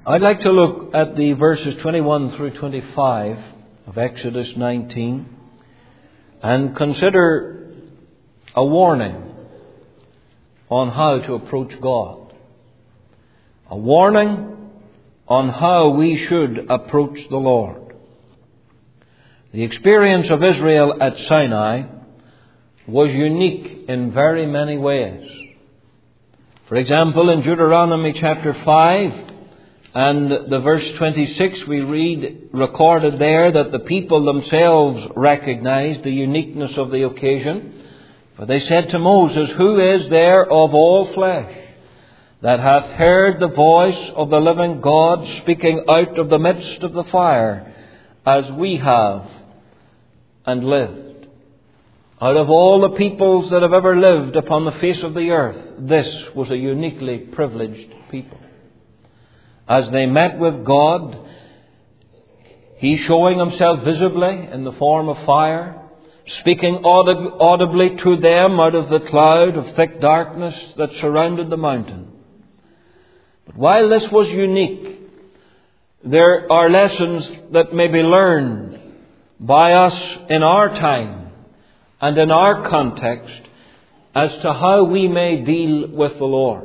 I'd like to look at the verses 21 through 25 of Exodus 19 and consider a warning on how to approach God. A warning on how we should approach the Lord. The experience of Israel at Sinai was unique in very many ways. For example, in Deuteronomy chapter 5 and the verse 26, we read recorded there that the people themselves recognized the uniqueness of the occasion. For they said to Moses, "Who is there of all flesh that hath heard the voice of the living God speaking out of the midst of the fire, as we have, and lived?" Out of all the peoples that have ever lived upon the face of the earth, this was a uniquely privileged people. As they met with God, He showing Himself visibly in the form of fire, speaking audibly to them out of the cloud of thick darkness that surrounded the mountain. But while this was unique, there are lessons that may be learned by us in our time and in our context as to how we may deal with the Lord.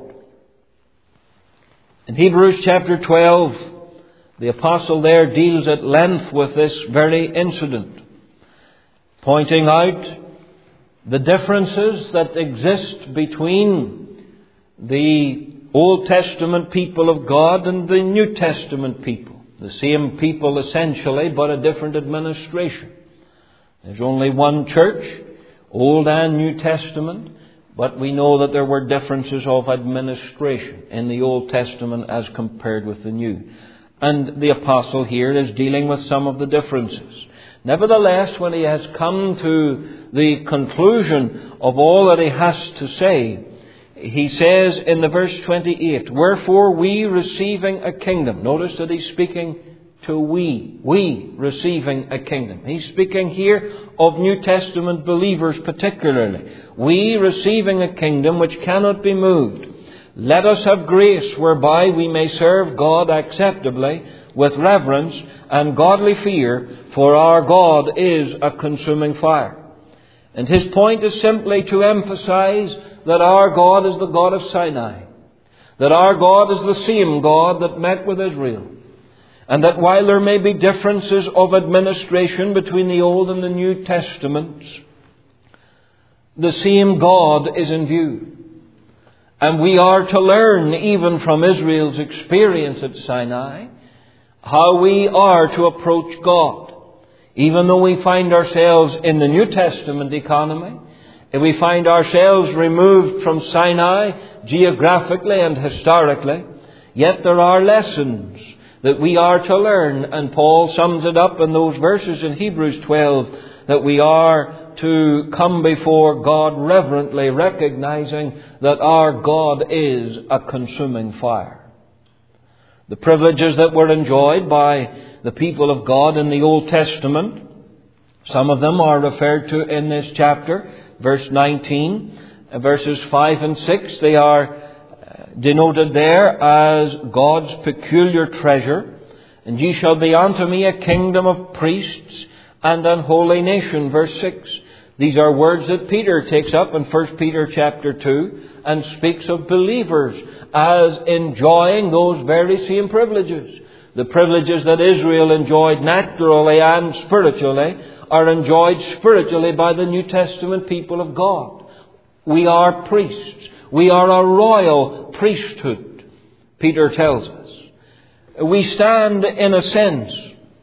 In Hebrews chapter 12, the apostle there deals at length with this very incident, pointing out the differences that exist between the Old Testament people of God and the New Testament people. The same people essentially, but a different administration. There's only one church, Old and New Testament, but we know that there were differences of administration in the Old Testament as compared with the New. And the apostle here is dealing with some of the differences. Nevertheless, when he has come to the conclusion of all that he has to say, he says in the verse 28, "Wherefore we receiving a kingdom." Notice that he's speaking to we receiving a kingdom. He's speaking here of New Testament believers particularly. We receiving a kingdom which cannot be moved. Let us have grace whereby we may serve God acceptably with reverence and godly fear, for our God is a consuming fire. And his point is simply to emphasize that our God is the God of Sinai. That our God is the same God that met with Israel. And that while there may be differences of administration between the Old and the New Testaments, the same God is in view. And we are to learn even from Israel's experience at Sinai how we are to approach God. Even though we find ourselves in the New Testament economy, if we find ourselves removed from Sinai geographically and historically, yet there are lessons that we are to learn. And Paul sums it up in those verses in Hebrews 12, that we are to come before God reverently, recognizing that our God is a consuming fire. The privileges that were enjoyed by the people of God in the Old Testament, some of them are referred to in this chapter, verse 19, verses 5 and 6. They are denoted there as God's peculiar treasure. "And ye shall be unto me a kingdom of priests and an holy nation," verse 6. These are words that Peter takes up in 1 Peter chapter 2 and speaks of believers as enjoying those very same privileges. The privileges that Israel enjoyed naturally and spiritually are enjoyed spiritually by the New Testament people of God. We are priests. We are a royal priesthood, Peter tells us. We stand, in a sense,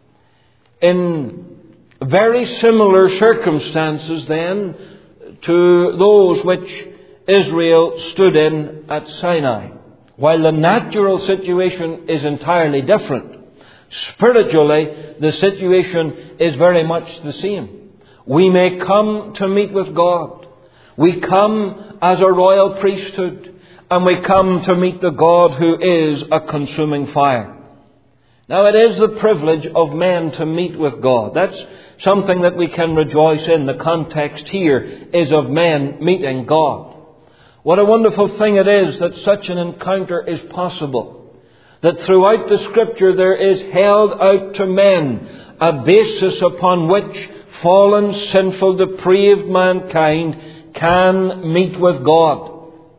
in very similar circumstances then to those which Israel stood in at Sinai. While the natural situation is entirely different, spiritually the situation is very much the same. We may come to meet with God. We come as a royal priesthood, and we come to meet the God who is a consuming fire. Now, it is the privilege of men to meet with God. That's something that we can rejoice in. The context here is of men meeting God. What a wonderful thing it is that such an encounter is possible. that throughout the Scripture there is held out to men a basis upon which fallen, sinful, depraved mankind can meet with God.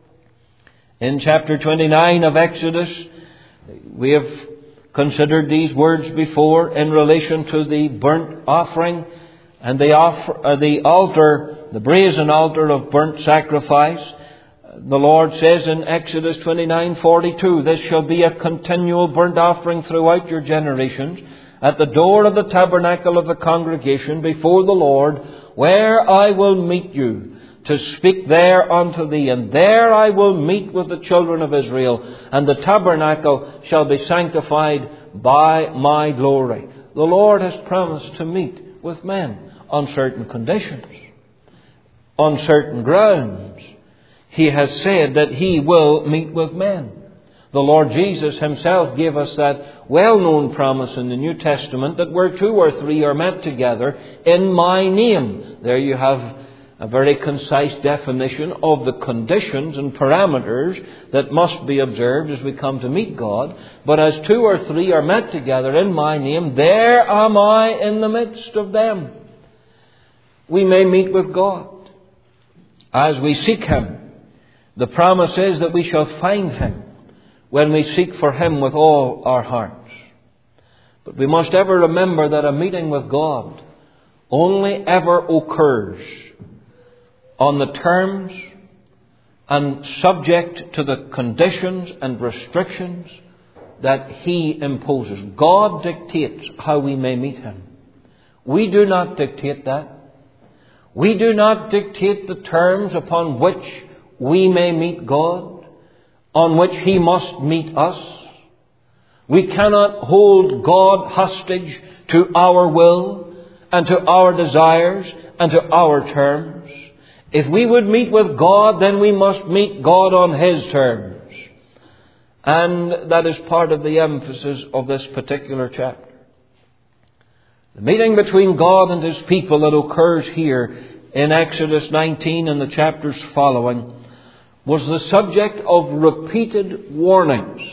In chapter 29 of Exodus, we have considered these words before in relation to the burnt offering and the altar, the brazen altar of burnt sacrifice. The Lord says in Exodus 29:42, "This shall be a continual burnt offering throughout your generations, at the door of the tabernacle of the congregation before the Lord, where I will meet you, to speak there unto thee. And there I will meet with the children of Israel, and the tabernacle shall be sanctified by my glory." The Lord has promised to meet with men on certain conditions, on certain grounds. He has said that He will meet with men. The Lord Jesus Himself gave us that well-known promise in the New Testament that where 2 or 3 are met together in my name. There you have a very concise definition of the conditions and parameters that must be observed as we come to meet God. But as 2 or 3 are met together in my name, there am I in the midst of them. We may meet with God as we seek Him. The promise is that we shall find Him when we seek for Him with all our hearts. But we must ever remember that a meeting with God only ever occurs on the terms and subject to the conditions and restrictions that He imposes. God dictates how we may meet Him. We do not dictate that. We do not dictate the terms upon which we may meet God, on which He must meet us. We cannot hold God hostage to our will and to our desires and to our terms. If we would meet with God, then we must meet God on His terms. And that is part of the emphasis of this particular chapter. The meeting between God and His people that occurs here in Exodus 19 and the chapters following was the subject of repeated warnings,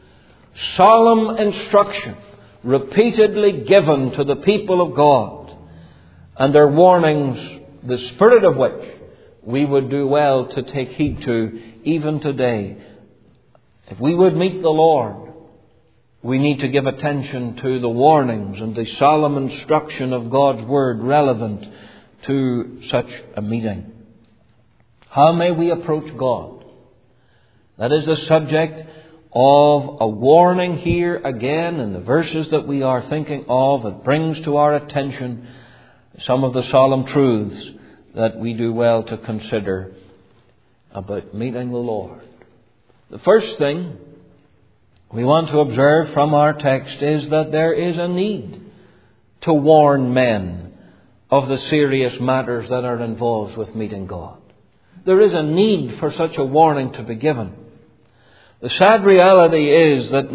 solemn instruction, repeatedly given to the people of God, and their warnings, the spirit of which we would do well to take heed to even today. If we would meet the Lord, we need to give attention to the warnings and the solemn instruction of God's Word relevant to such a meeting. How may we approach God? That is the subject of a warning here again in the verses that we are thinking of. It brings to our attention some of the solemn truths that we do well to consider about meeting the Lord. The first thing we want to observe from our text is that there is a need to warn men of the serious matters that are involved with meeting God. There is a need for such a warning to be given. The sad reality is that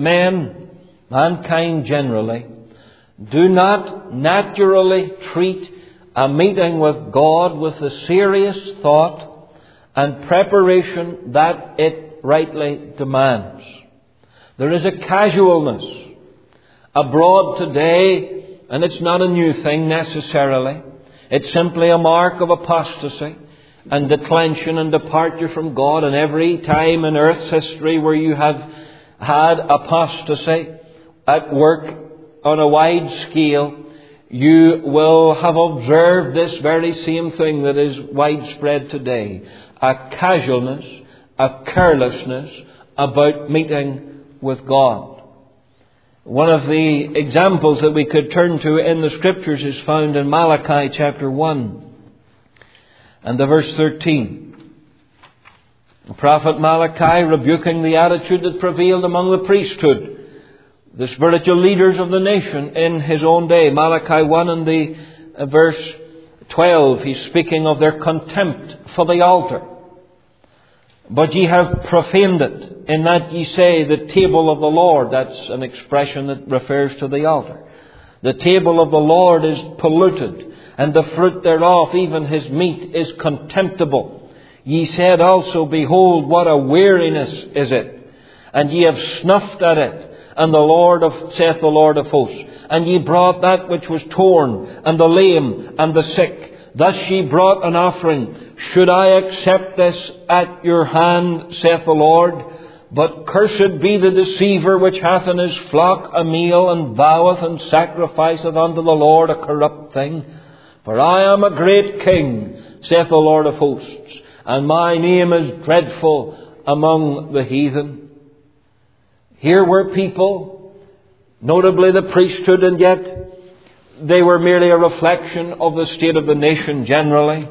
mankind generally, do not naturally treat a meeting with God with the serious thought and preparation that it rightly demands. There is a casualness abroad today, and it's not a new thing necessarily. It's simply a mark of apostasy and declension and departure from God. And every time in earth's history where you have had apostasy at work on a wide scale, you will have observed this very same thing that is widespread today. A casualness, a carelessness about meeting with God. One of the examples that we could turn to in the Scriptures is found in Malachi chapter 1 and the verse 13. The prophet Malachi, rebuking the attitude that prevailed among the priesthood, the spiritual leaders of the nation in his own day. Malachi 1 and the verse 12, he's speaking of their contempt for the altar. But ye have profaned it, in that ye say, the table of the Lord. That's an expression that refers to the altar. The table of the Lord is polluted, and the fruit thereof, even his meat, is contemptible. Ye said also, behold, what a weariness is it, and ye have snuffed at it, and saith the Lord of hosts. And ye brought that which was torn, and the lame, and the sick. Thus ye brought an offering. Should I accept this at your hand, saith the Lord? But cursed be the deceiver which hath in his flock a meal, and voweth and sacrificeth unto the Lord a corrupt thing. For I am a great king, saith the Lord of hosts, and my name is dreadful among the heathen. Here were people, notably the priesthood, and yet they were merely a reflection of the state of the nation generally.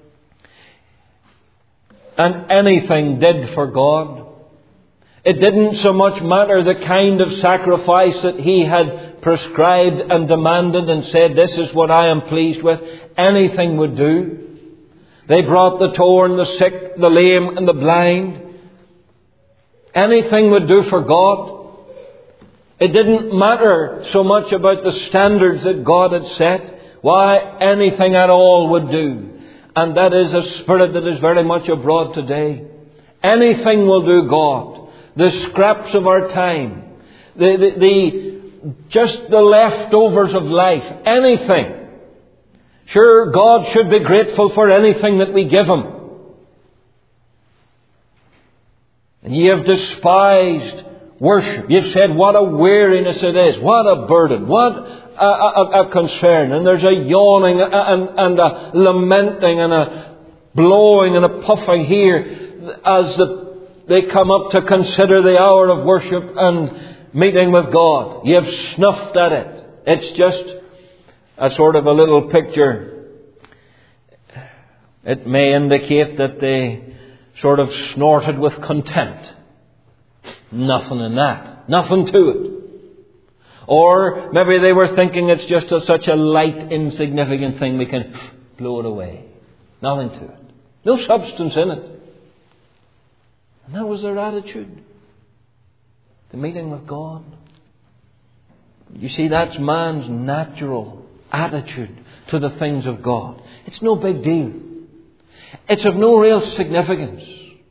And anything did for God. It didn't so much matter the kind of sacrifice that He had prescribed and demanded and said, this is what I am pleased with. Anything would do. They brought the torn, the sick, the lame, and the blind. Anything would do for God. It didn't matter so much about the standards that God had set. Why, anything at all would do. And that is a spirit that is very much abroad today. Anything will do God. The scraps of our time. Just the leftovers of life. Anything. Sure, God should be grateful for anything that we give Him. And ye have despised worship. You've said, what a weariness it is. What a burden. What a concern. And there's a yawning and a lamenting and a blowing and a puffing here as they come up to consider the hour of worship and meeting with God. You have snuffed at it. It's just a sort of a little picture. It may indicate that they sort of snorted with contempt. Nothing in that. Nothing to it. Or maybe they were thinking it's just such a light, insignificant thing we can blow it away. Nothing to it. No substance in it. And that was their attitude. The meeting with God. You see, that's man's natural attitude to the things of God. It's no big deal. It's of no real significance.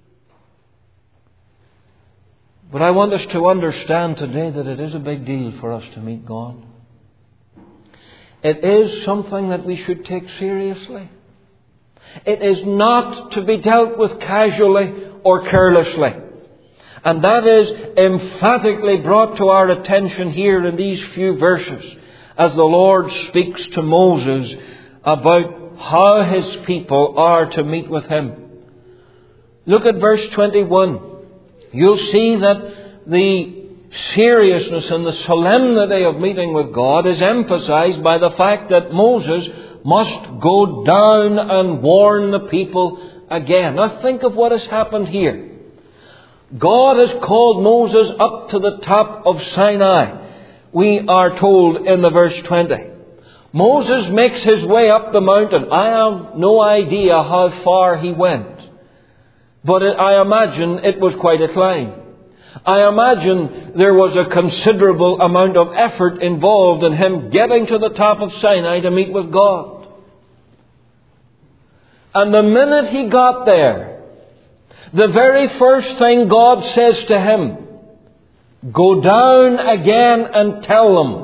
But I want us to understand today that it is a big deal for us to meet God. It is something that we should take seriously. It is not to be dealt with casually or carelessly. And that is emphatically brought to our attention here in these few verses as the Lord speaks to Moses about how His people are to meet with Him. Look at verse 21. You'll see that the seriousness and the solemnity of meeting with God is emphasized by the fact that Moses must go down and warn the people again. Now think of what has happened here. God has called Moses up to the top of Sinai, we are told in the verse 20. Moses makes his way up the mountain. I have no idea how far he went. But I imagine it was quite a climb. I imagine there was a considerable amount of effort involved in him getting to the top of Sinai to meet with God. And the minute he got there, the very first thing God says to him, go down again and tell them.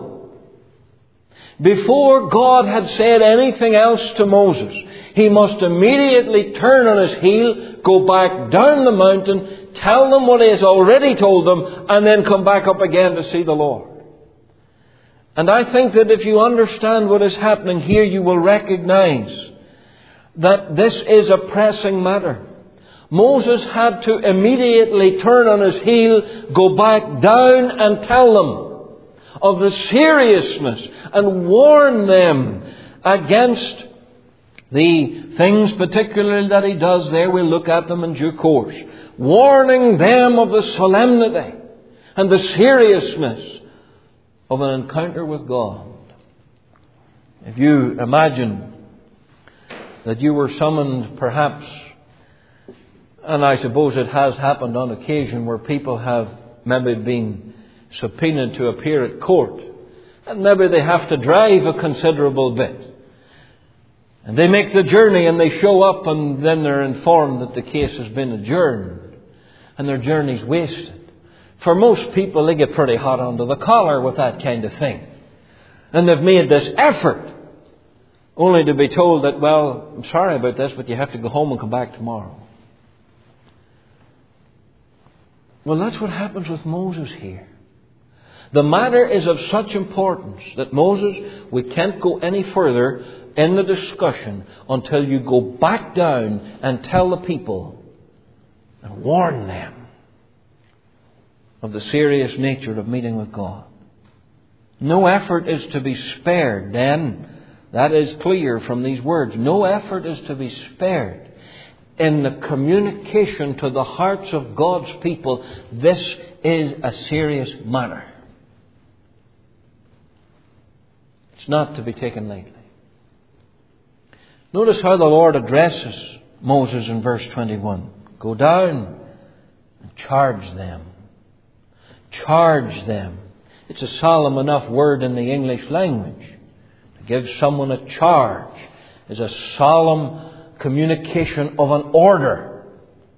Before God had said anything else to Moses, he must immediately turn on his heel, go back down the mountain, tell them what he has already told them, and then come back up again to see the Lord. And I think that if you understand what is happening here, you will recognize that this is a pressing matter. Moses had to immediately turn on his heel, go back down and tell them of the seriousness and warn them against the things particularly that he does there. We'll look at them in due course. Warning them of the solemnity and the seriousness of an encounter with God. If you imagine that you were summoned perhaps, and I suppose it has happened on occasion where people have maybe been subpoenaed to appear at court, and maybe they have to drive a considerable bit. And they make the journey and they show up, and then they're informed that the case has been adjourned and their journey's wasted. For most people, they get pretty hot under the collar with that kind of thing. And they've made this effort, only to be told that, well, I'm sorry about this, but you have to go home and come back tomorrow. Well, that's what happens with Moses here. The matter is of such importance that Moses, we can't go any further in the discussion until you go back down and tell the people and warn them of the serious nature of meeting with God. No effort is to be spared then. That is clear from these words. No effort is to be spared in the communication to the hearts of God's people. This is a serious matter. It's not to be taken lightly. Notice how the Lord addresses Moses in verse 21. Go down and charge them. Charge them. It's a solemn enough word in the English language. To give someone a charge is a solemn communication of an order.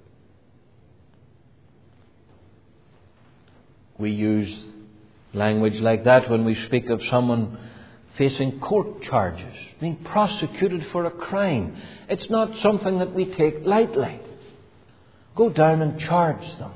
We use language like that when we speak of someone facing court charges, being prosecuted for a crime. It's not something that we take lightly. Go down and charge them.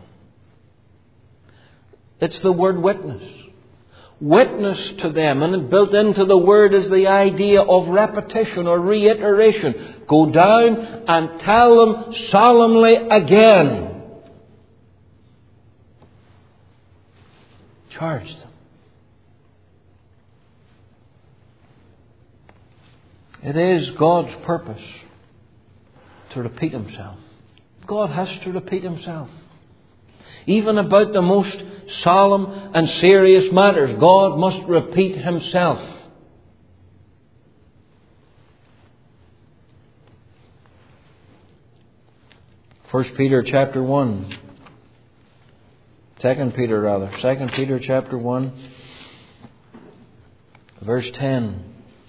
It's the word witness. Witness to them. And built into the word is the idea of repetition or reiteration. Go down and tell them solemnly again. Charge them. It is God's purpose to repeat Himself. God has to repeat Himself. Even about the most solemn and serious matters, God must repeat Himself. First Peter chapter 1. 2 Peter chapter 1, verse 10.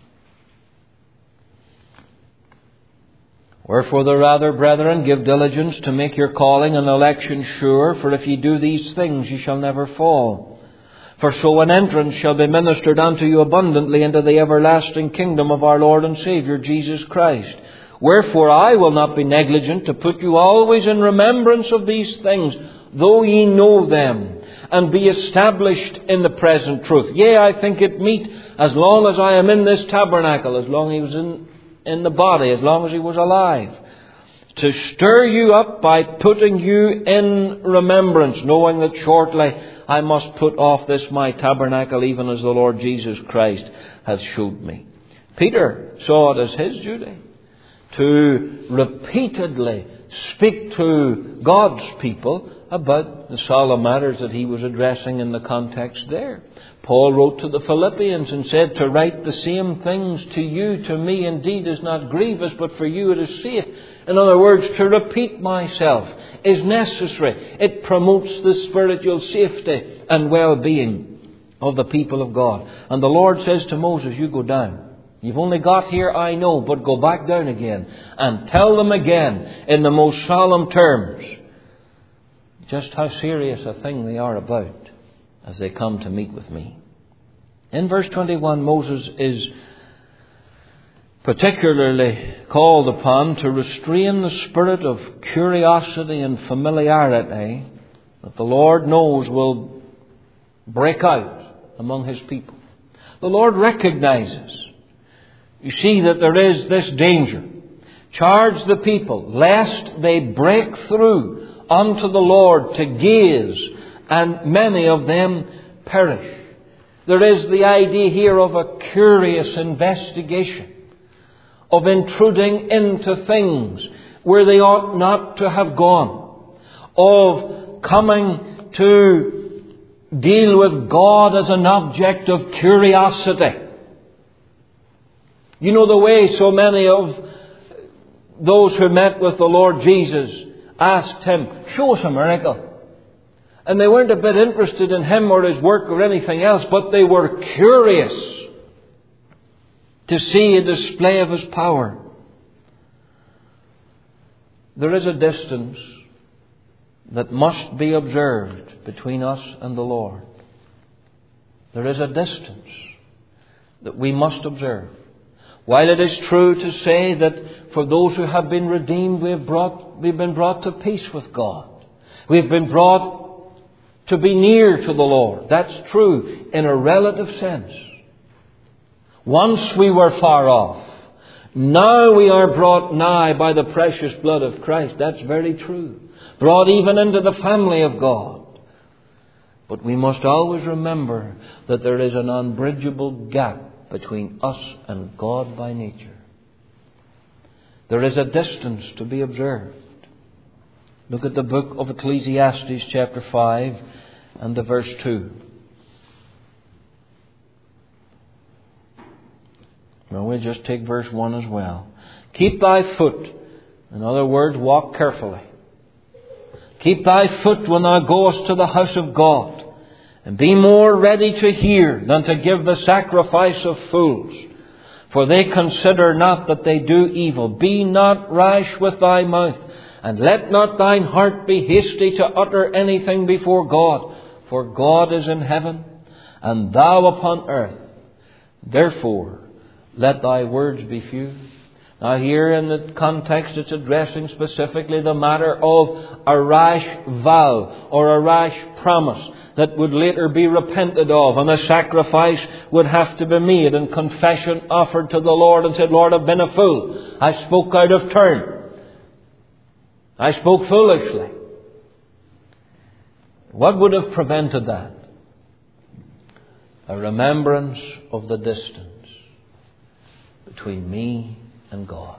Wherefore the rather, brethren, give diligence to make your calling and election sure, for if ye do these things, ye shall never fall. For so an entrance shall be ministered unto you abundantly into the everlasting kingdom of our Lord and Saviour Jesus Christ. Wherefore I will not be negligent to put you always in remembrance of these things, though ye know them, and be established in the present truth. Yea, I think it meet, as long as I am in this tabernacle, as long as he was in the body, as long as he was alive, to stir you up by putting you in remembrance, knowing that shortly I must put off this my tabernacle, even as the Lord Jesus Christ hath shewed me. Peter saw it as his duty to repeatedly speak to God's people about the solemn matters that he was addressing in the context there. Paul wrote to the Philippians and said, to write the same things to you, to me indeed is not grievous, but for you it is safe. In other words, to repeat myself is necessary. It promotes the spiritual safety and well-being of the people of God. And the Lord says to Moses, you go down. You've only got here, I know, but go back down again and tell them again in the most solemn terms just how serious a thing they are about as they come to meet with me. In verse 21, Moses is particularly called upon to restrain the spirit of curiosity and familiarity that the Lord knows will break out among His people. The Lord recognizes, you see, that there is this danger. Charge the people, lest they break through unto the Lord to gaze, and many of them perish. There is the idea here of a curious investigation, of intruding into things where they ought not to have gone, of coming to deal with God as an object of curiosity. You know the way so many of those who met with the Lord Jesus asked Him, show us a miracle. And they weren't a bit interested in Him or His work or anything else, but they were curious to see a display of His power. There is a distance that must be observed between us and the Lord. There is a distance that we must observe. While it is true to say that for those who have been redeemed, we've been brought to peace with God. We've been brought to be near to the Lord. That's true in a relative sense. Once we were far off. Now we are brought nigh by the precious blood of Christ. That's very true. Brought even into the family of God. But we must always remember that there is an unbridgeable gap between us and God by nature. There is a distance to be observed. Look at the book of Ecclesiastes chapter 5 and the verse 2. Well, we'll just take verse 1 as well. Keep thy foot. In other words, walk carefully. Keep thy foot when thou goest to the house of God, and be more ready to hear than to give the sacrifice of fools. For they consider not that they do evil. Be not rash with thy mouth, and let not thine heart be hasty to utter anything before God. For God is in heaven, and thou upon earth. Therefore, let thy words be few. Now here in the context it's addressing specifically the matter of a rash vow or a rash promise that would later be repented of, and a sacrifice would have to be made and confession offered to the Lord and said, Lord, I've been a fool. I spoke out of turn. I spoke foolishly. What would have prevented that? A remembrance of the distance between me and God.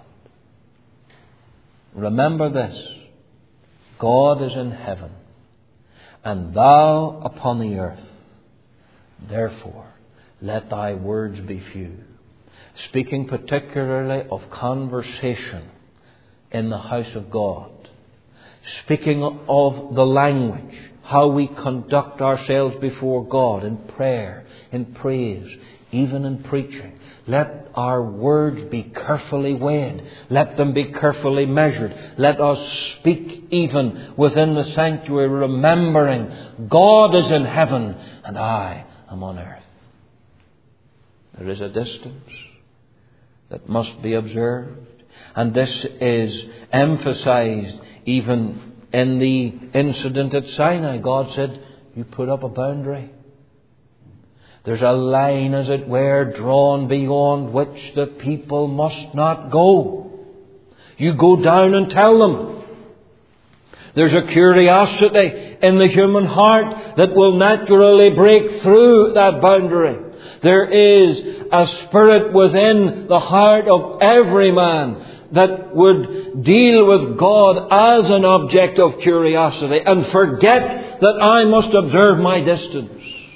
Remember this. God is in heaven, and thou upon the earth. Therefore, let thy words be few. Speaking particularly of conversation in the house of God. Speaking of the language, how we conduct ourselves before God in prayer, in praise, even in preaching. Let our words be carefully weighed. Let them be carefully measured. Let us speak even within the sanctuary, remembering God is in heaven and I am on earth. There is a distance that must be observed. And this is emphasized even in the incident at Sinai. God said, you put up a boundary. There's a line, as it were, drawn beyond which the people must not go. You go down and tell them. There's a curiosity in the human heart that will naturally break through that boundary. There is a spirit within the heart of every man that would deal with God as an object of curiosity and forget that I must observe my distance.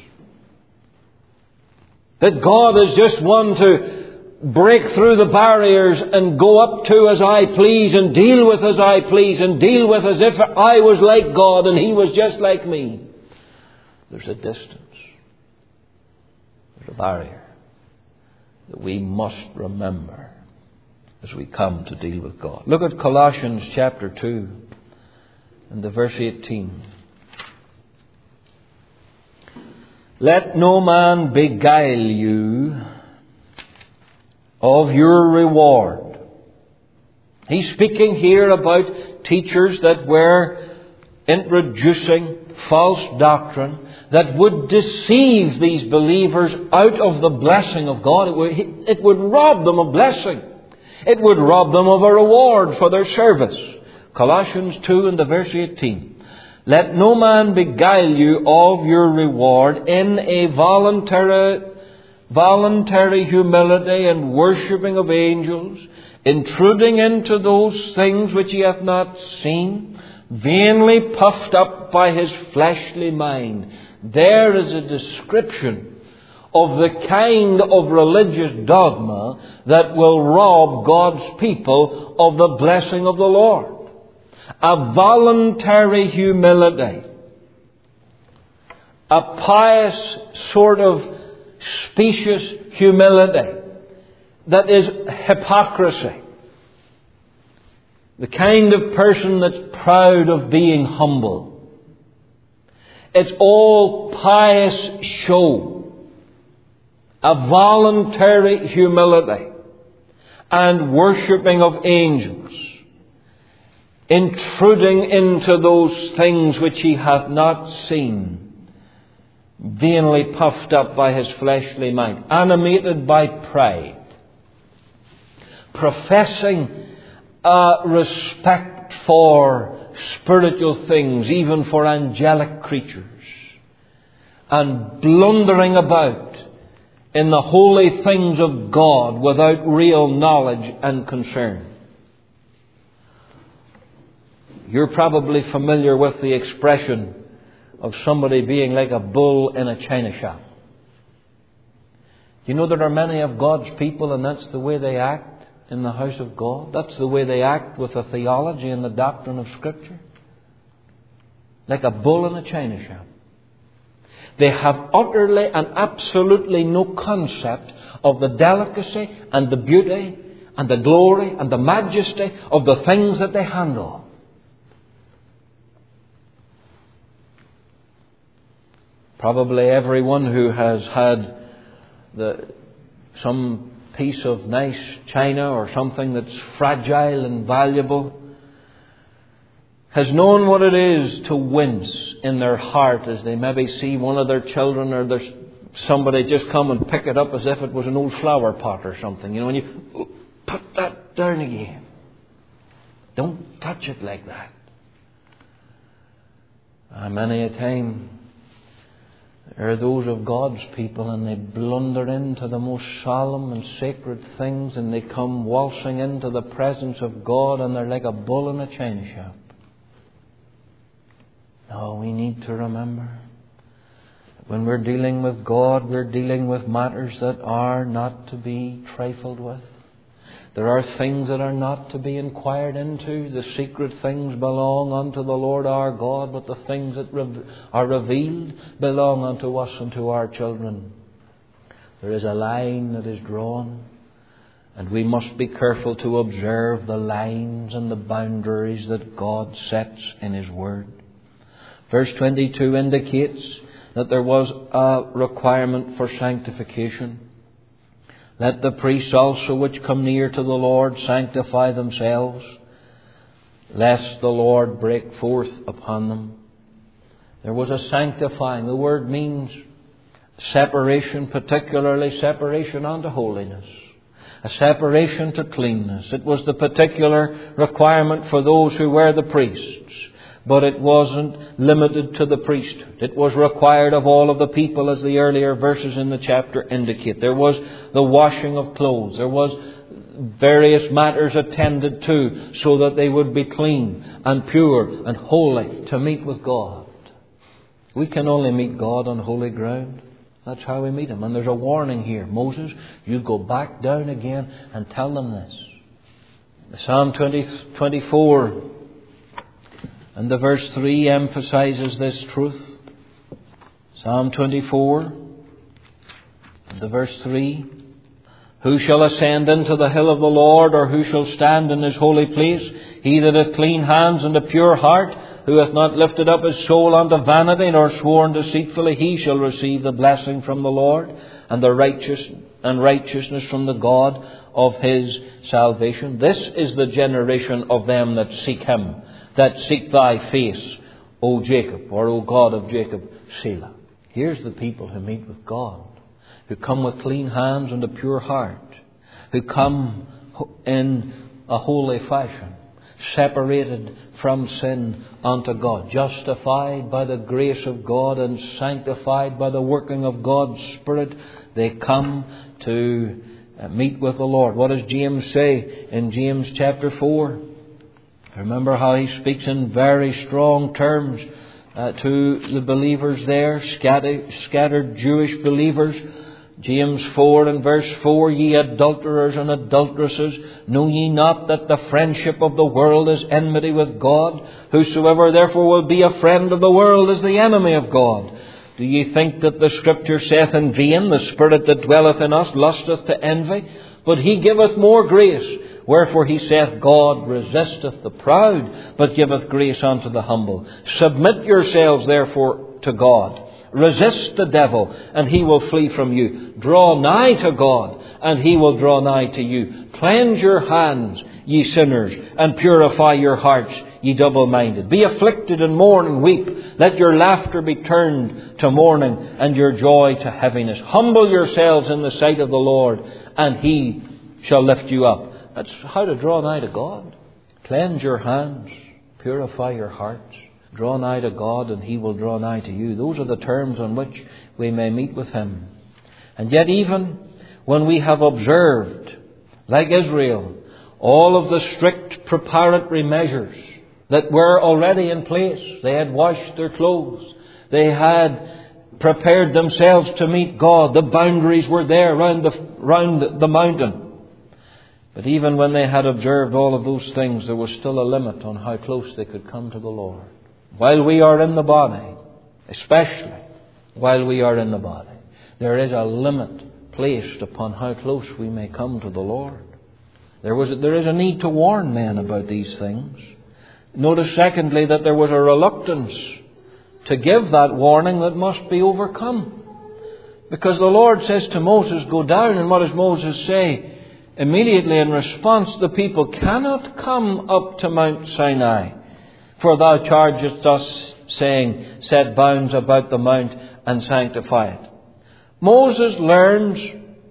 That God is just one to break through the barriers and go up to as I please and deal with as I please and deal with as if I was like God and He was just like me. There's a distance. There's a barrier that we must remember as we come to deal with God. Look at Colossians chapter 2 and the verse 18. Let no man beguile you of your reward. He's speaking here about teachers that were introducing false doctrine that would deceive these believers out of the blessing of God. It would rob them of blessing. It would rob them of a reward for their service. Colossians 2 and the verse 18. Let no man beguile you of your reward in a voluntary humility and worshipping of angels, intruding into those things which he hath not seen, vainly puffed up by his fleshly mind. There is a description of the kind of religious dogma that will rob God's people of the blessing of the Lord. A voluntary humility. A pious sort of specious humility that is hypocrisy. the kind of person that's proud of being humble. It's all pious show, a voluntary humility and worshipping of angels, intruding into those things which he hath not seen, vainly puffed up by his fleshly mind, animated by pride, professing a respect for spiritual things, even for angelic creatures, and blundering about in the holy things of God without real knowledge and concern. You're probably familiar with the expression of somebody being like a bull in a china shop. You know there are many of God's people, and that's the way they act in the house of God. That's the way they act with the theology and the doctrine of Scripture. Like a bull in a china shop. They have utterly and absolutely no concept of the delicacy and the beauty and the glory and the majesty of the things that they handle. Probably everyone who has had some piece of nice china or something that's fragile and valuable has known what it is to wince in their heart as they maybe see one of their children or there's somebody just come and pick it up as if it was an old flower pot or something. You know, and you put that down again. Don't touch it like that. Many a time there are those of God's people, and they blunder into the most solemn and sacred things, and they come waltzing into the presence of God, and they're like a bull in a china shop. No, we need to remember, when we're dealing with God, we're dealing with matters that are not to be trifled with. There are things that are not to be inquired into. The secret things belong unto the Lord our God, but the things that are revealed belong unto us and to our children. There is a line that is drawn, and we must be careful to observe the lines and the boundaries that God sets in His Word. Verse 22 indicates that there was a requirement for sanctification. Let the priests also which come near to the Lord sanctify themselves, lest the Lord break forth upon them. There was a sanctifying. The word means separation, particularly separation unto holiness. A separation to cleanness. It was the particular requirement for those who were the priests. But it wasn't limited to the priesthood. It was required of all of the people, as the earlier verses in the chapter indicate. There was the washing of clothes. There was various matters attended to so that they would be clean and pure and holy to meet with God. We can only meet God on holy ground. That's how we meet Him. And there's a warning here. Moses, you go back down again and tell them this. Psalm 24 and the verse 3 emphasizes this truth. Psalm 24 and the verse 3. Who shall ascend into the hill of the Lord, or who shall stand in His holy place? He that hath clean hands and a pure heart, who hath not lifted up his soul unto vanity, nor sworn deceitfully, he shall receive the blessing from the Lord, and the righteousness from the God of his salvation. This is the generation of them that seek Him, that seek Thy face, O Jacob, or O God of Jacob, Selah. Here's the people who meet with God, who come with clean hands and a pure heart, who come in a holy fashion, separated from sin unto God, justified by the grace of God and sanctified by the working of God's Spirit. They come to meet with the Lord. What does James say in James chapter 4? Remember how he speaks in very strong terms to the believers there, scattered Jewish believers. James 4 and verse 4, Ye adulterers and adulteresses, know ye not that the friendship of the world is enmity with God? Whosoever therefore will be a friend of the world is the enemy of God. Do ye think that the Scripture saith in vain, The Spirit that dwelleth in us lusteth to envy? but He giveth more grace. Wherefore He saith, God resisteth the proud, but giveth grace unto the humble. Submit yourselves therefore to God. Resist the devil, and he will flee from you. Draw nigh to God, and He will draw nigh to you. Cleanse your hands, ye sinners, and purify your hearts, ye double-minded. Be afflicted and mourn and weep. Let your laughter be turned to mourning, and your joy to heaviness. Humble yourselves in the sight of the Lord, and He shall lift you up. That's how to draw nigh to God. Cleanse your hands, purify your hearts. Draw nigh to God, and He will draw nigh to you. Those are the terms on which we may meet with Him. And yet even when we have observed, like Israel, all of the strict preparatory measures that were already in place, they had washed their clothes, they had prepared themselves to meet God, the boundaries were there round the mountain. But even when they had observed all of those things, there was still a limit on how close they could come to the Lord. While we are in the body, especially while we are in the body, there is a limit placed upon how close we may come to the Lord. There is a need to warn men about these things. Notice, secondly, that there was a reluctance to give that warning that must be overcome. Because the Lord says to Moses, go down, and what does Moses say? Immediately in response, the people cannot come up to Mount Sinai. For thou chargest us, saying, set bounds about the mount and sanctify it. Moses learns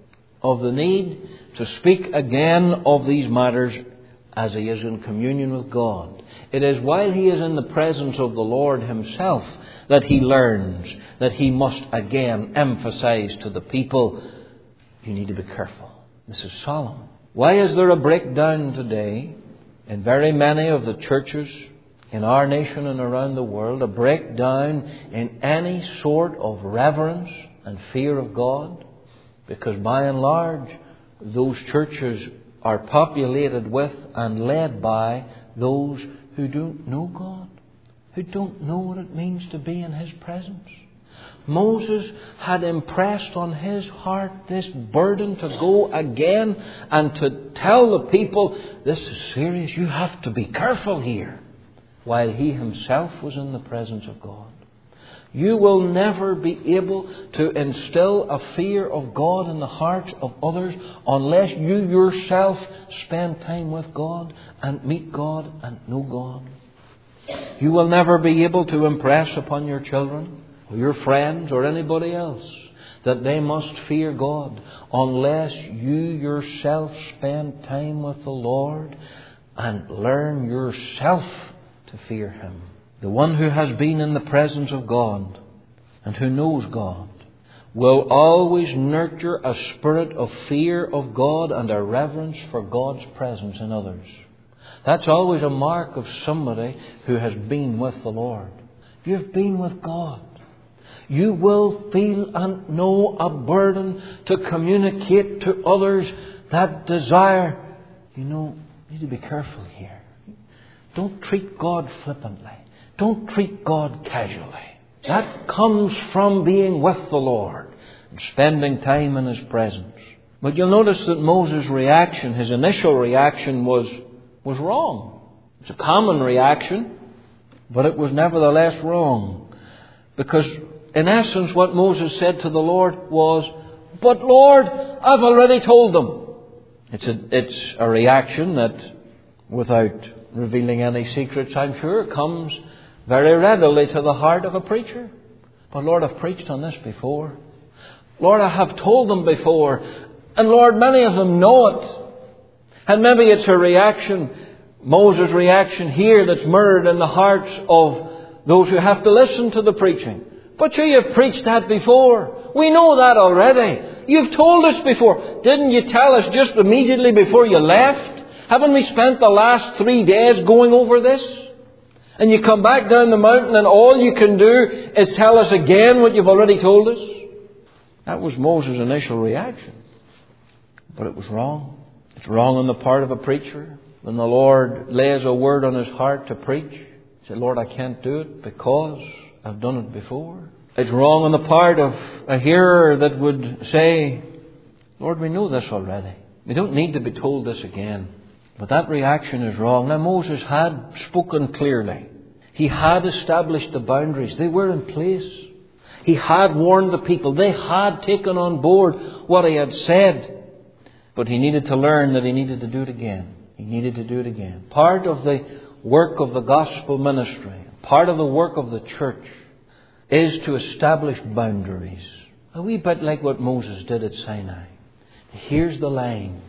of the need to speak again of these matters as he is in communion with God. It is while he is in the presence of the Lord Himself that he learns that he must again emphasize to the people, you need to be careful. This is solemn. Why is there a breakdown today in very many of the churches in our nation and around the world, a breakdown in any sort of reverence and fear of God? Because by and large, those churches are populated with and led by those who don't know God, who don't know what it means to be in His presence. Moses had impressed on his heart this burden to go again and to tell the people, this is serious, you have to be careful here, while he himself was in the presence of God. You will never be able to instill a fear of God in the hearts of others unless you yourself spend time with God and meet God and know God. You will never be able to impress upon your children or your friends or anybody else that they must fear God unless you yourself spend time with the Lord and learn yourself to fear Him. The one who has been in the presence of God and who knows God will always nurture a spirit of fear of God and a reverence for God's presence in others. That's always a mark of somebody who has been with the Lord. If you've been with God, you will feel and know a burden to communicate to others that desire. You need to be careful here. Don't treat God flippantly. Don't treat God casually. That comes from being with the Lord and spending time in His presence. But you'll notice that Moses' reaction, his initial reaction was wrong. It's a common reaction, but it was nevertheless wrong. Because in essence what Moses said to the Lord was, but Lord, I've already told them. It's a reaction that, without revealing any secrets, I'm sure, comes very readily to the heart of a preacher. But Lord, I've preached on this before. Lord, I have told them before. And Lord, many of them know it. And maybe it's a reaction, Moses' reaction here, that's mirrored in the hearts of those who have to listen to the preaching. But you've preached that before. We know that already. You've told us before. Didn't you tell us just immediately before you left? Haven't we spent the last 3 days going over this? And you come back down the mountain and all you can do is tell us again what you've already told us? That was Moses' initial reaction. But it was wrong. It's wrong on the part of a preacher. When the Lord lays a word on his heart to preach, he said, Lord, I can't do it because I've done it before. It's wrong on the part of a hearer that would say, Lord, we know this already. We don't need to be told this again. But that reaction is wrong. Now, Moses had spoken clearly. He had established the boundaries. They were in place. He had warned the people. They had taken on board what he had said. But he needed to learn that he needed to do it again. He needed to do it again. Part of the work of the gospel ministry, part of the work of the church, is to establish boundaries. A wee bit like what Moses did at Sinai. Here's the line.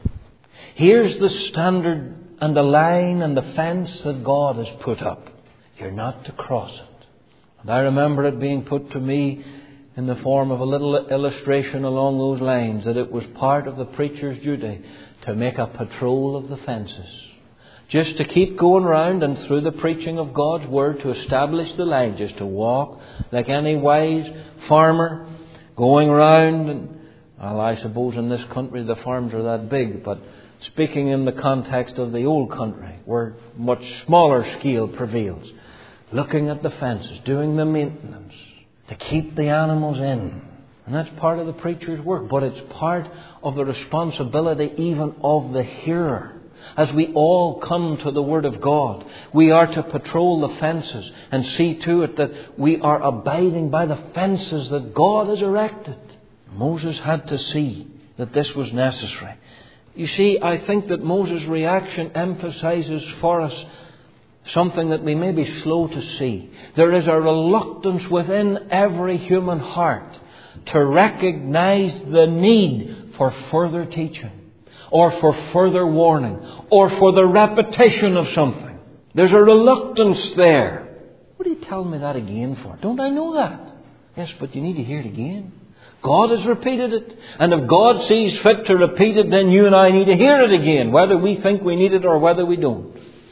Here's the standard and the line and the fence that God has put up. You're not to cross it. And I remember it being put to me in the form of a little illustration along those lines, that it was part of the preacher's duty to make a patrol of the fences. Just to keep going round and through the preaching of God's Word to establish the line. Just to walk like any wise farmer going round. And, well, I suppose in this country the farms are that big, but speaking in the context of the old country, where much smaller scale prevails, looking at the fences, doing the maintenance, to keep the animals in. And that's part of the preacher's work, but it's part of the responsibility even of the hearer. As we all come to the Word of God, we are to patrol the fences and see to it that we are abiding by the fences that God has erected. Moses had to see that this was necessary. You see, I think that Moses' reaction emphasizes for us something that we may be slow to see. There is a reluctance within every human heart to recognize the need for further teaching, or for further warning, or for the repetition of something. There's a reluctance there. What are you telling me that again for? Don't I know that? Yes, but you need to hear it again. God has repeated it. And if God sees fit to repeat it, then you and I need to hear it again, whether we think we need it or whether we don't.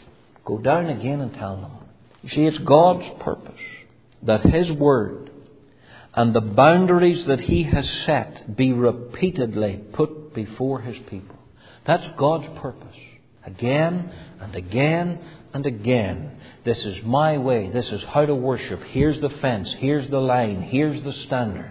Go down again and tell them. You see, it's God's purpose that His Word and the boundaries that He has set be repeatedly put before His people. That's God's purpose. Again and again and again. This is my way. This is how to worship. Here's the fence. Here's the line. Here's the standard.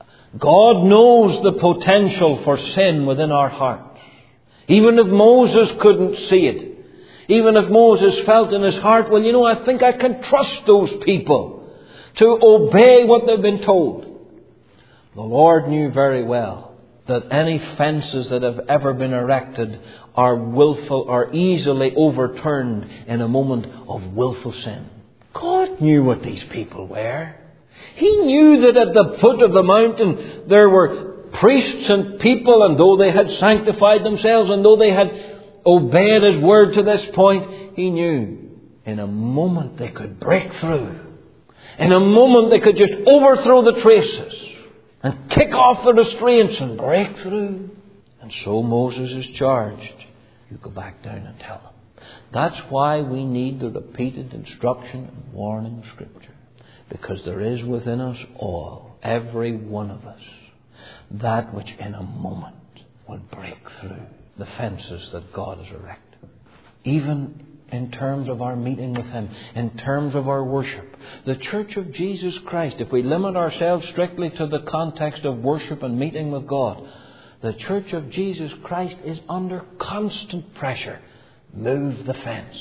God knows the potential for sin within our hearts. Even if Moses couldn't see it. Even if Moses felt in his heart, well, you know, I think I can trust those people to obey what they've been told. The Lord knew very well that any fences that have ever been erected are willful, are easily overturned in a moment of willful sin. God knew what these people were. He knew that at the foot of the mountain there were priests and people, and though they had sanctified themselves and though they had obeyed His Word to this point, He knew in a moment they could break through. In a moment they could just overthrow the traces and kick off the restraints and break through. And so Moses is charged. You go back down and tell them. That's why we need the repeated instruction and warning of Scripture. Because there is within us all, every one of us, that which in a moment will break through the fences that God has erected. Even in terms of our meeting with Him, in terms of our worship. The Church of Jesus Christ, if we limit ourselves strictly to the context of worship and meeting with God, the Church of Jesus Christ is under constant pressure. Move the fence.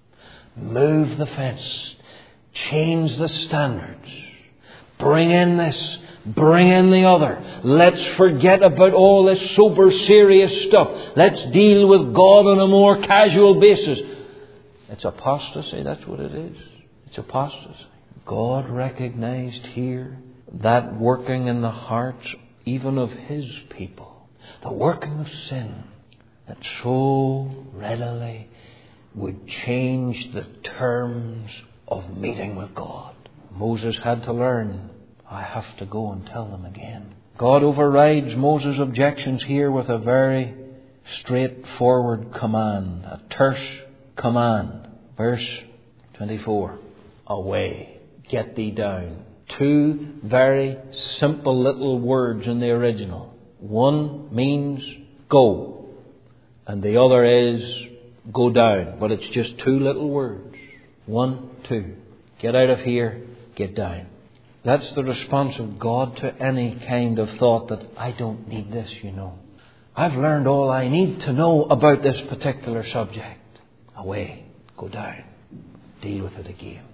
Move the fence. Change the standards. Bring in this. Bring in the other. Let's forget about all this sober, serious stuff. Let's deal with God on a more casual basis. It's apostasy. That's what it is. It's apostasy. God recognized here that working in the hearts even of His people, the working of sin, that so readily would change the terms of meeting with God. Moses had to learn, I have to go and tell them again. God overrides Moses' objections here with a very straightforward command, a terse command. Verse 24, away, get thee down. Two very simple little words in the original. One means go, and the other is go down. But it's just two little words. 1, 2. Get out of here, get down. That's the response of God to any kind of thought that I don't need this, you know. I've learned all I need to know about this particular subject. Away, go down, deal with it again.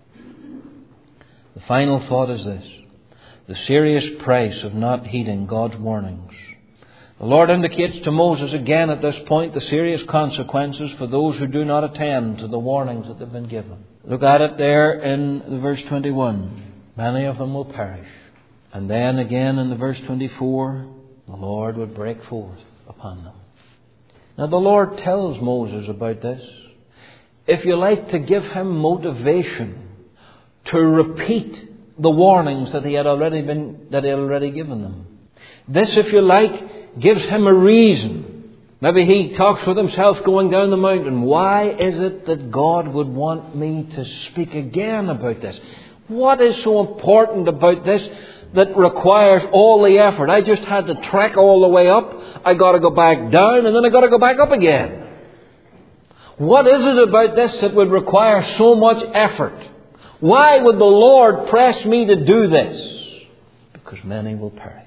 The final thought is this: the serious price of not heeding God's warnings. The Lord indicates to Moses again at this point the serious consequences for those who do not attend to the warnings that they've been given. Look at it there in verse 21. Many of them will perish. And then again in the verse 24, the Lord would break forth upon them. Now the Lord tells Moses about this. If you like to give him motivation to repeat the warnings that he had already given them. This, if you like, gives him a reason. Maybe he talks with himself going down the mountain. Why is it that God would want me to speak again about this? What is so important about this that requires all the effort? I just had to trek all the way up. I got to go back down, and then I got to go back up again. What is it about this that would require so much effort? Why would the Lord press me to do this? Because many will perish.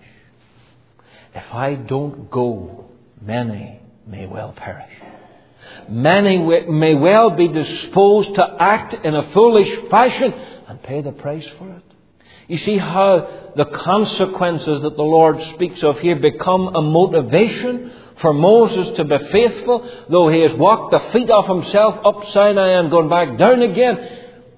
If I don't go, many may well perish. Many may well be disposed to act in a foolish fashion and pay the price for it. You see how the consequences that the Lord speaks of here become a motivation for Moses to be faithful, though he has walked the feet off himself up Sinai and gone back down again.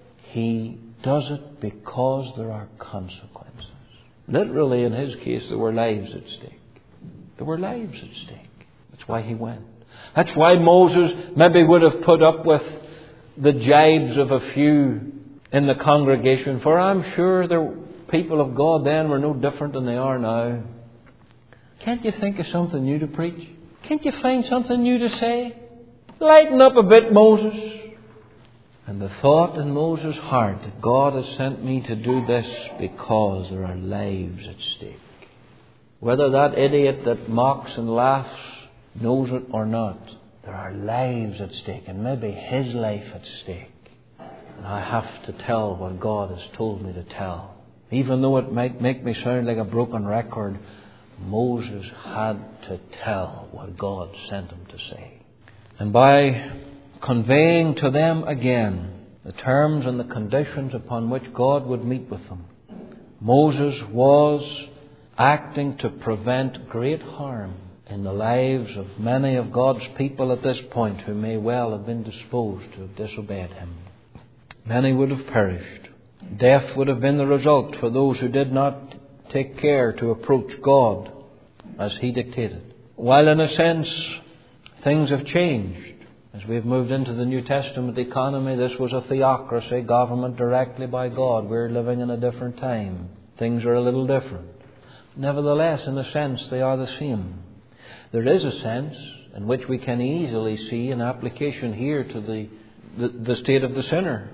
He does it because there are consequences. Literally, in his case, there were lives at stake. There were lives at stake. That's why he went. That's why Moses maybe would have put up with the jibes of a few in the congregation, for I'm sure the people of God then were no different than they are now. Can't you think of something new to preach? Can't you find something new to say? Lighten up a bit, Moses. And the thought in Moses' heart that God has sent me to do this because there are lives at stake. Whether that idiot that mocks and laughs knows it or not, there are lives at stake, and maybe his life at stake. And I have to tell what God has told me to tell. Even though it might make me sound like a broken record, Moses had to tell what God sent him to say. And by conveying to them again the terms and the conditions upon which God would meet with them, Moses was acting to prevent great harm in the lives of many of God's people at this point who may well have been disposed to have disobeyed him. Many would have perished. Death would have been the result for those who did not take care to approach God as he dictated. While in a sense things have changed. As we've moved into the New Testament economy, this was a theocracy, government directly by God. We're living in a different time. Things are a little different. Nevertheless, in a sense, they are the same. There is a sense in which we can easily see an application here to the state of the sinner.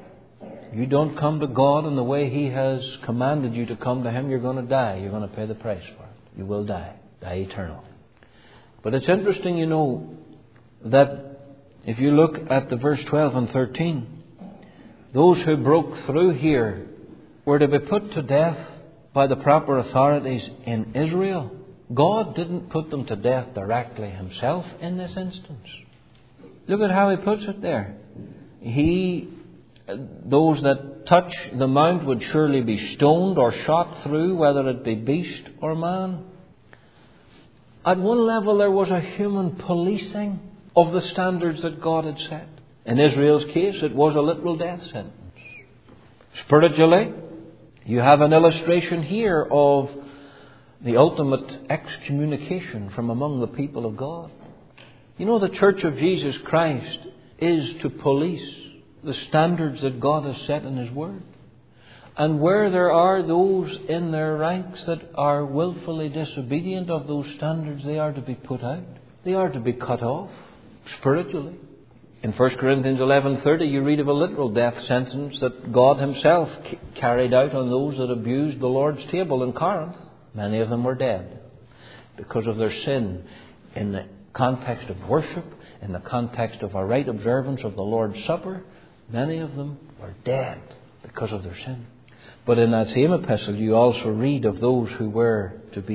You don't come to God in the way he has commanded you to come to him, you're going to die. You're going to pay the price for it. You will die eternally. But it's interesting, you know, that if you look at the verse 12 and 13, those who broke through here were to be put to death by the proper authorities in Israel. God didn't put them to death directly himself in this instance. Look at how he puts it there. Those that touch the mount would surely be stoned or shot through, whether it be beast or man. At one level there was a human policing of the standards that God had set. In Israel's case, it was a literal death sentence. Spiritually, you have an illustration here of the ultimate excommunication from among the people of God. You know, the Church of Jesus Christ is to police the standards that God has set in his Word. And where there are those in their ranks that are willfully disobedient of those standards, they are to be put out. They are to be cut off spiritually. In 1 Corinthians 11:30, you read of a literal death sentence that God himself carried out on those that abused the Lord's table in Corinth. Many of them were dead because of their sin in the context of worship, in the context of a right observance of the Lord's Supper. Many of them were dead because of their sin. But in that same epistle, you also read of those who were to be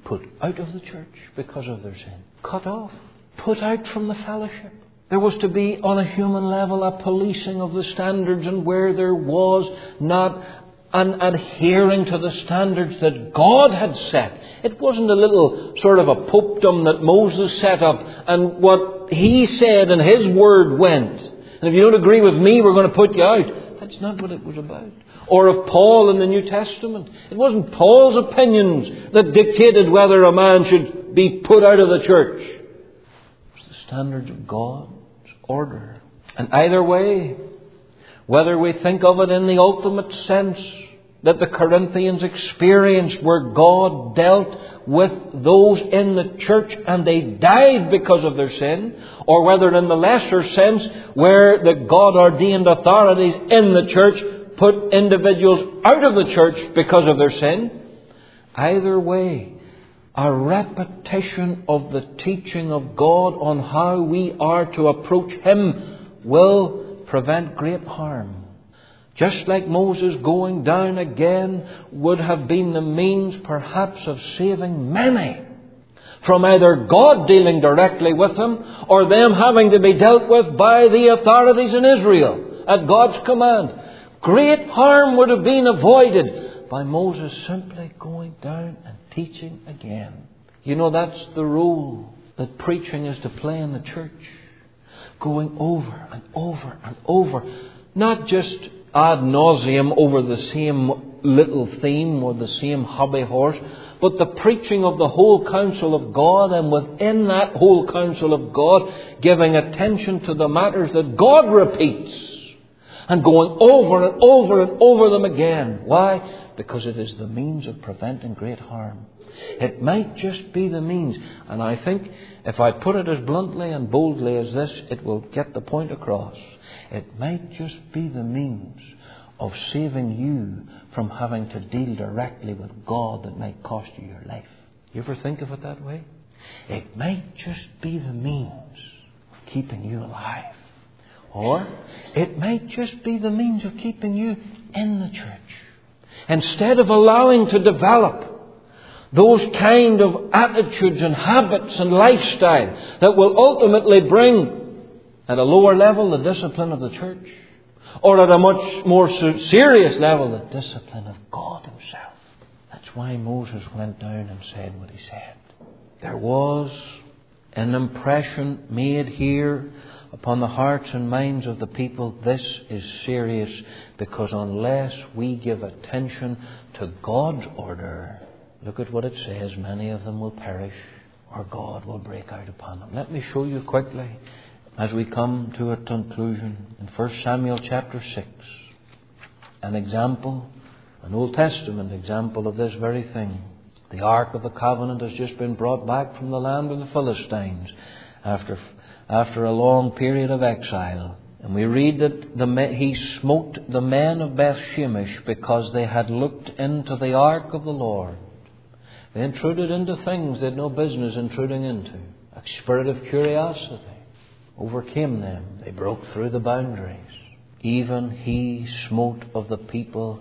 put out of the church because of their sin. Cut off. Put out from the fellowship. There was to be, on a human level, a policing of the standards, and where there was not an adhering to the standards that God had set. It wasn't a little sort of a popedom that Moses set up, and what he said and his word went. And if you don't agree with me, we're going to put you out. That's not what it was about. Or of Paul in the New Testament. It wasn't Paul's opinions that dictated whether a man should be put out of the church. It was the standards of God's order. And either way, whether we think of it in the ultimate sense that the Corinthians experienced, where God dealt with those in the church and they died because of their sin, or whether in the lesser sense where the God-ordained authorities in the church put individuals out of the church because of their sin, either way, a repetition of the teaching of God on how we are to approach Him will prevent great harm. Just like Moses going down again would have been the means perhaps of saving many from either God dealing directly with them or them having to be dealt with by the authorities in Israel at God's command. Great harm would have been avoided by Moses simply going down and teaching again. You know, that's the role that preaching is to play in the church. Going over and over and over. Not just ad nauseum over the same little theme or the same hobby horse, but the preaching of the whole counsel of God, and within that whole counsel of God, giving attention to the matters that God repeats, and going over and over and over them again. Why? Because it is the means of preventing great harm. It might just be the means, and I think if I put it as bluntly and boldly as this, it will get the point across. It might just be the means of saving you from having to deal directly with God that might cost you your life. You ever think of it that way? It might just be the means of keeping you alive. Or it might just be the means of keeping you in the church. Instead of allowing to develop those kind of attitudes and habits and lifestyle that will ultimately bring at a lower level the discipline of the church, or at a much more serious level the discipline of God Himself. That's why Moses went down and said what he said. There was an impression made here upon the hearts and minds of the people. This is serious, because unless we give attention to God's order, look at what it says, many of them will perish, or God will break out upon them. Let me show you quickly, as we come to a conclusion, in 1 Samuel chapter 6, an example, an Old Testament example of this very thing. The Ark of the Covenant has just been brought back from the land of the Philistines after a long period of exile. And we read that he smote the men of Beth-Shemesh because they had looked into the Ark of the Lord. They intruded into things they had no business intruding into. A spirit of curiosity overcame them. They broke through the boundaries. Even he smote of the people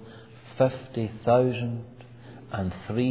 50,000 and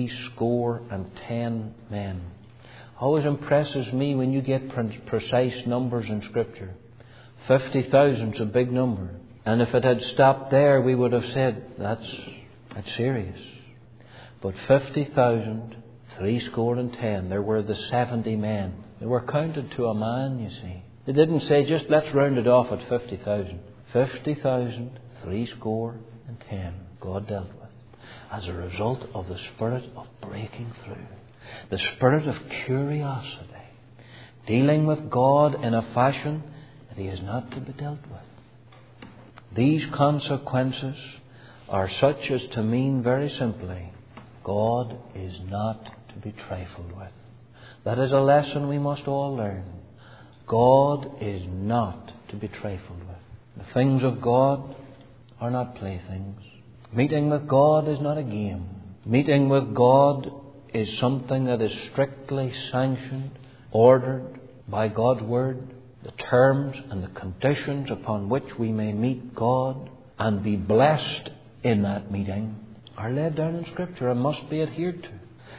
70 men. Always impresses me when you get precise numbers in Scripture. 50,000 is a big number. And if it had stopped there, we would have said, that's serious. But 50,000, 70, there were the 70 men. They were counted to a man, you see. They didn't say, just let's round it off at 50,000. 50,000, 70, God dealt with as a result of the spirit of breaking through. The spirit of curiosity. Dealing with God in a fashion that He is not to be dealt with. These consequences are such as to mean very simply, God is not to be trifled with. That is a lesson we must all learn. God is not to be trifled with. The things of God are not playthings. Meeting with God is not a game. Meeting with God is something that is strictly sanctioned, ordered by God's Word. The terms and the conditions upon which we may meet God and be blessed in that meeting are laid down in Scripture and must be adhered to.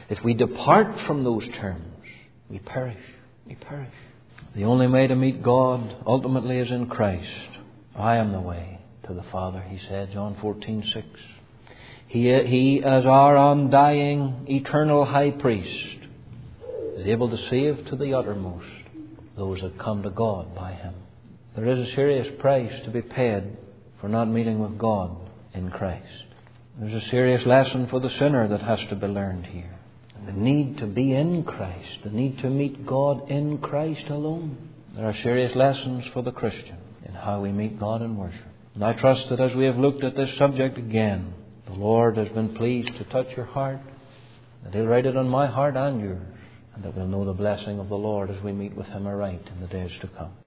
If we depart from those terms, we perish. We perish. The only way to meet God ultimately is in Christ. I am the way to the Father, He said, John 14:6. He, as our undying, eternal high priest, is able to save to the uttermost those that come to God by Him. There is a serious price to be paid for not meeting with God in Christ. There's a serious lesson for the sinner that has to be learned here. The need to be in Christ, the need to meet God in Christ alone. There are serious lessons for the Christian in how we meet God in worship. And I trust that as we have looked at this subject again, the Lord has been pleased to touch your heart, that He'll write it on my heart and yours, and that we'll know the blessing of the Lord as we meet with Him aright in the days to come.